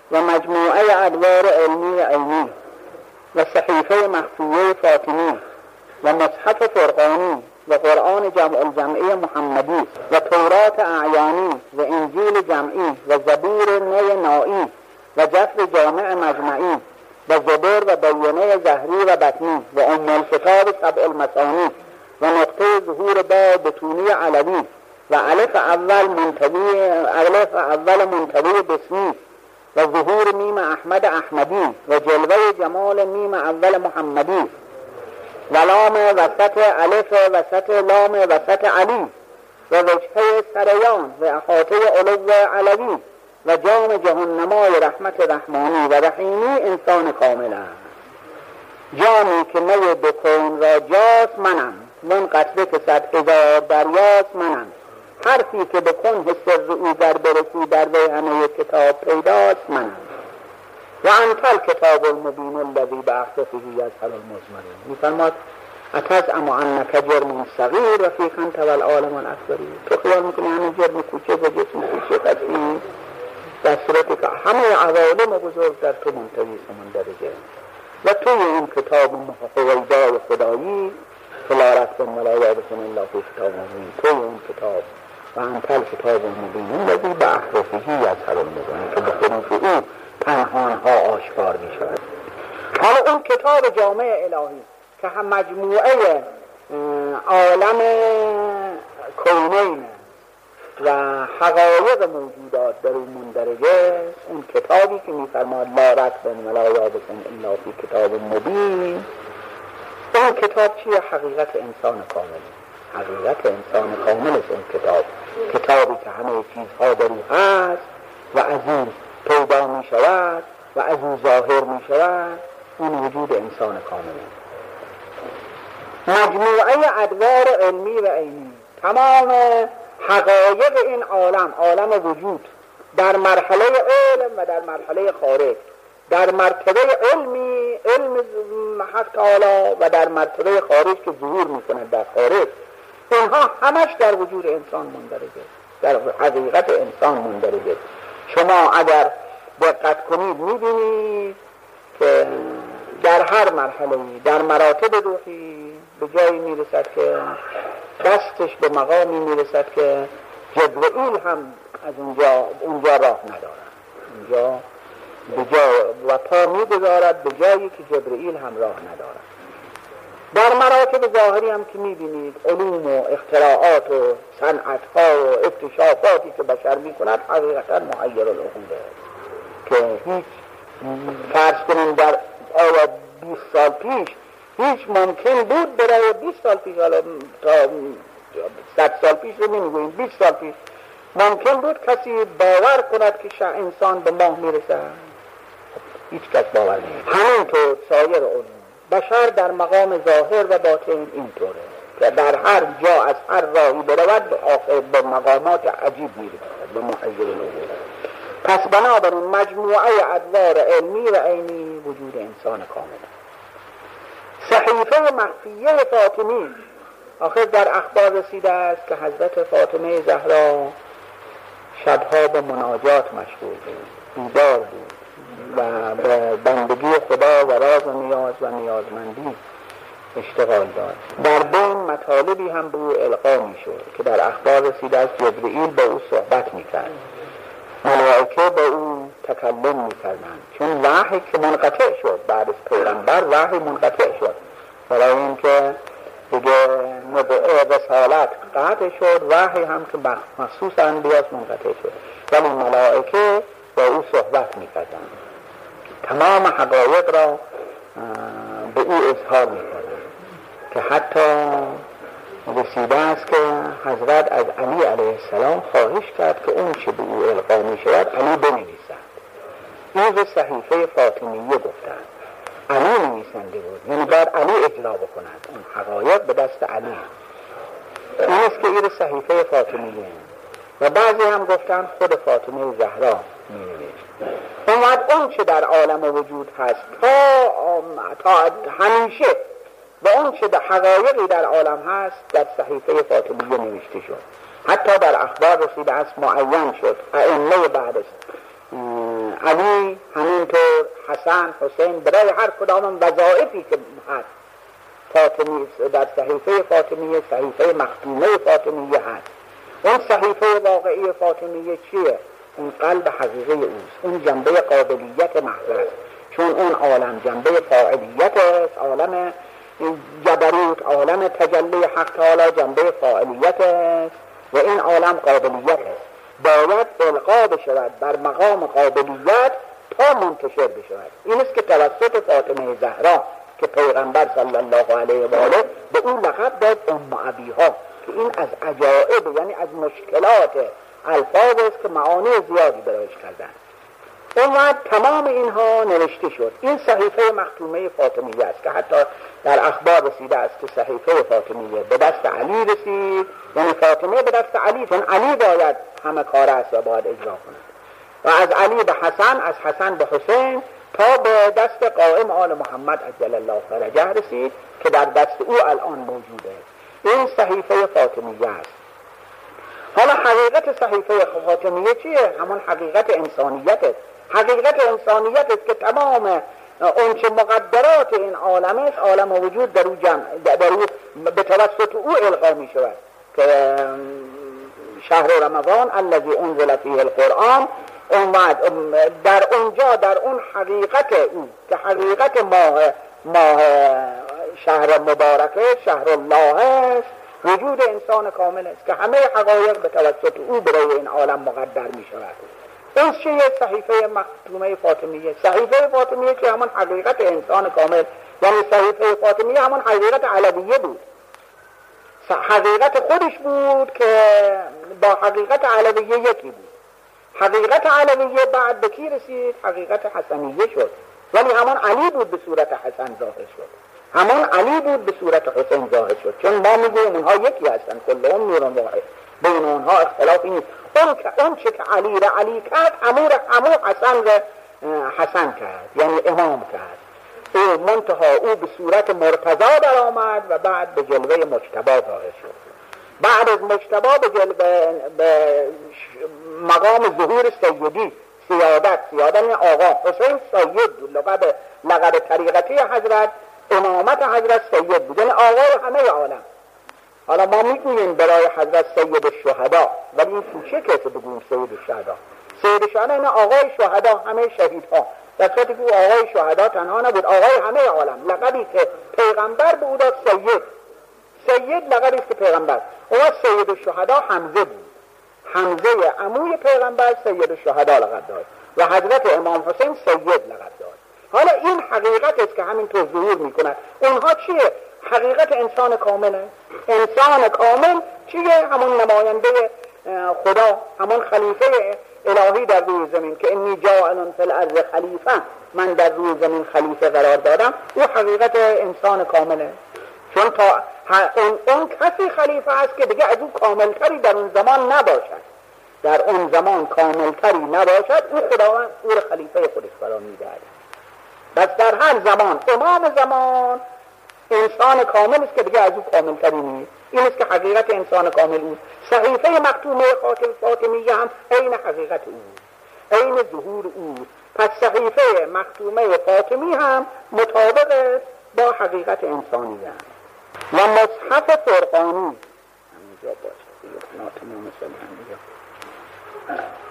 و مجموعه ادوار علمی و عینی و صحیفه مخفیه فاطمی و مصحف فرقانی و قرآن جمع الجمعی محمدی و تورات اعیانی و انجیل جمعی و زبور نی نائی و جفر جامع مجمعی و زبر و بیانه زهری و بطنی و ام الکتاب سبع المثانی و نقطه ظهور با بطونی علوی و الف اول منتوی بسمی و ظهور میم احمد احمدی و جلوه جمال میم اول محمدی و لام وسط الف وسط لام وسط علی و وجهه سریان و احاطه علو علوی و جام جهنمای رحمت رحمانی و رحیمی انسان کامل است. جامی که نوع بکن را جاست منم، من قطره که 100,000 دریاست منم. حرفی که بکن سر او در برسی در وی همه کتاب پیداست منم. و انتل کتاب المبین الذی باختصه یزهر المزمرین. میفرماد اتزعم انک جرم صغیر و فیک انت والعالم الاکبری. تو خیال میکنی همه جرم کوچک و جسم کوچک هستی، در صورتی که همه عوالم بزرگ در تو منتوی سمندرجه و توی این کتاب هویدای خدایی فلارت بن ملایا بسن الله فی کتاب مبین، توی این کتاب و انتل کتاب مبین الذی باختصه یزهر المزمرین که به حروف او پنهانها آشکار می شود. حالا اون کتاب جامع الهی که هم مجموعه عالم کونین و حقایق موجودات در اون مندرجه، اون کتابی که می فرماد لا رتب ولا یابسن الا فی کتاب مبین، اون کتاب چیه؟ حقیقت انسان کامل. حقیقت انسان کامل است اون کتاب، کتابی که همه چیزها در او هست و از اون پیدا می شود و از اون ظاهر می شود. اون وجود انسان کامل. مجموعه ادوار علمی و عینی، تمام حقایق این عالم وجود در مرحله علم و در مرحله خارج، در مرتبه علم حق تعالی و در مرتبه خارج که ظهور می کند در خارج، اینها همش در وجود انسان مندرجه، در حقیقت انسان مندرجه. شما اگر دقت کنید می‌بینید که در هر مرحله در مراتب روحی به جایی میرسد که دستش به مقامی میرسد که جبرئیل هم از اونجا راه ندارد، اونجا به جا و پا میگذارد به جایی که جبرئیل هم راه ندارد. در مراتب ظاهری هم که میبینید علوم و اختراعات و صنعت‌ها و اکتشافاتی که بشر میکند حقیقتا محیر العقوله که هیچ فرض کنیم در 20 سال پیش هیچ ممکن بود برای 20 سال پیش، حالا تا 100 سال پیش رو نمیگوییم، 20 سال پیش ممکن بود کسی باور کند که انسان به ماه میرسه؟ هیچ کس باور نمی‌کند. همینطور سایر علوم بشر در مقام ظاهر و باطن اینطوره که در هر جا از هر راهی برود به مقامات عجیب میرسد، به محیر العقول. پس بنابراین مجموعه ادوار علمی و عینی وجود انسان کامل. صحیفه مخفیه فاطمی، آخر در اخبار رسیده است که حضرت فاطمه زهرا شبها به مناجات مشغول بود، بیدار بود و به بندگی خدا و راز و نیاز و نیازمندی اشتغال داشت. در بین مطالبی هم به او القا می شد که در اخبار رسیده است جبرئیل با او صحبت می کرد، ملائکه با او تکلم می کردند، چون وحی که منقطع شد بعد از پیغمبر، وحی منقطع شد برای اینکه دیگه رسالت قطع شد، وحی هم که مخصوص انبیاست منقطع شد، ولی ملائکه با او صحبت می کردند، تمام حقایق را به او اظهار می کردند که حتی رسیده است که حضرت از علی علیه السلام خواهش کرد که اون چه به او القا می شود علی بنویسد. این به صحیفه فاطمیه گفتند، علی نویسنده بود، یعنی باید علی اجرا بکند، اون حقایق به دست علی. این است که این صحیفه فاطمیه و بعضی هم گفتند خود فاطمه زهرا می نوشت. اون چه در عالم وجود هست تا همیشه و اون چه در حقایقی در عالم هست در صحیفه فاطمیه نوشته شد. حتی در اخبار رسیده است معین شد ائمه بعد است علی حسن، حسین، برای هر کدام وظایفی که هست فاطمی در صحیفه فاطمیه، صحیفه مختومه فاطمیه هست. اون صحیفه واقعی فاطمیه چیه؟ اون قلب حقیقی اوست، اون جنبه قابلیت محض است، چون اون عالم جنبه فاعلیت است، عالم جبروت، عالم تجلی حق تعالی جنبه فاعلیت است و این عالم قابلیت است، باید القا بشود بر مقام قابلیت تا منتشر بشود. این است که توسط فاطمه زهرا که پیغمبر صلی الله علیه و آله به اون لقب داد ام ابیها، که این از عجائب یعنی از مشکلات الفاظ است که معانی زیادی برایش کردن. اون وقت تمام اینها نوشته شد. این صحیفه مختومه فاطمیه است که حتی در اخبار رسیده است که صحیفه فاطمیه به دست علی رسید، یعنی فاطمه به دست علی، چون علی باید همه کار است و باید اجرا کند، و از علی به حسن، از حسن به حسین، تا به دست قائم آل محمد عجل الله فرجه رسید که در دست او الان موجوده. این صحیفه فاطمیه است. حالا حقیقت صحیفه فاطمیه چیه؟ همون حقیقت انسانیت است. حقیقت انسانیت است که تمام اون چه مقدرات این عالم است، عالم وجود در او به توسط او القا می شود که شهر رمضان الذی انزل فیه القرآن اومد در اونجا، در اون حقیقت او که حقیقت ماه شهر مبارکه شهر الله است، وجود انسان کامل است که همه حقایق به توسط او برای این عالم مقدر می شود. این چیه؟ صحیفه مختومه فاطمیه. صحیفه فاطمیه که همون حقیقت انسان کامل، یعنی صحیفه فاطمیه همون حقیقت علویه بود، حقیقت خودش بود که با حقیقت علویه یکی بود. حقیقت علویه بعد به کی رسید؟ حقیقت حسنیه شد، ولی همون علی بود به صورت حسن ظاهر شد، همون علی بود به صورت حسین ظاهر شد، چون ما میگویم اونها یکی هستن، کلهم نور واحد، بین اونها اختلافی نیست. اون چه که علی را علی کرد، همون حسن را حسن کرد، یعنی امام کرد. او منتها او به صورت مرتضی در آمد و بعد به جلوه مجتبی ظاهر شد. بعد از مجتبی به مقام ظهور سیدی، سیادت یعنی آقا حسین سید بود، لقب طریقتی حضرت، امامت حضرت سید بود، یعنی آقای همه عالم. حالا ما میگوییم برای حضرت سید الشهدا، ولی این کوچه کسی بگوییم سید الشهدا. سید الشهدا این آقای شهدا، همه شهیدها، در صورتی که آقای شهدا تنها نبود، آقای همه عالم. لقبی که پیغمبر به او داد سید لقبی است که پیغمبر. اون سید الشهدا حمزه بود، حمزه عموی پیغمبر سید الشهدا لقب داد و حضرت امام حسین سید لقب داد. حالا این حقیقت است که همینطور ظهور میکند. اونها چیه؟ حقیقت انسان کامله. انسان کامل چیه؟ همون نماینده خدا، همون خلیفه الهی در روی زمین که انی جاعل فی الارض خلیفه، من در روی زمین خلیفه قرار دادم. او حقیقت انسان کامله، چون تا اون کسی خلیفه است که دیگه از او کاملتری در اون زمان نباشد، در اون زمان کاملتری نباشد، او خداوند او را خلیفه خودش قرار میدهد. بس در هر زمان امام زمان انسان کامل است که دیگه از او کاملتری نیست. این است که حقیقت انسان کامل اوست. صحیفه مختومه فاطمیه هم عین حقیقت اوست، عین ظهور اوست. پس صحیفه مختومه فاطمی هم مطابق است با حقیقت انسانی است. و مصحف فرقانی همینجا باشه، تمام سلام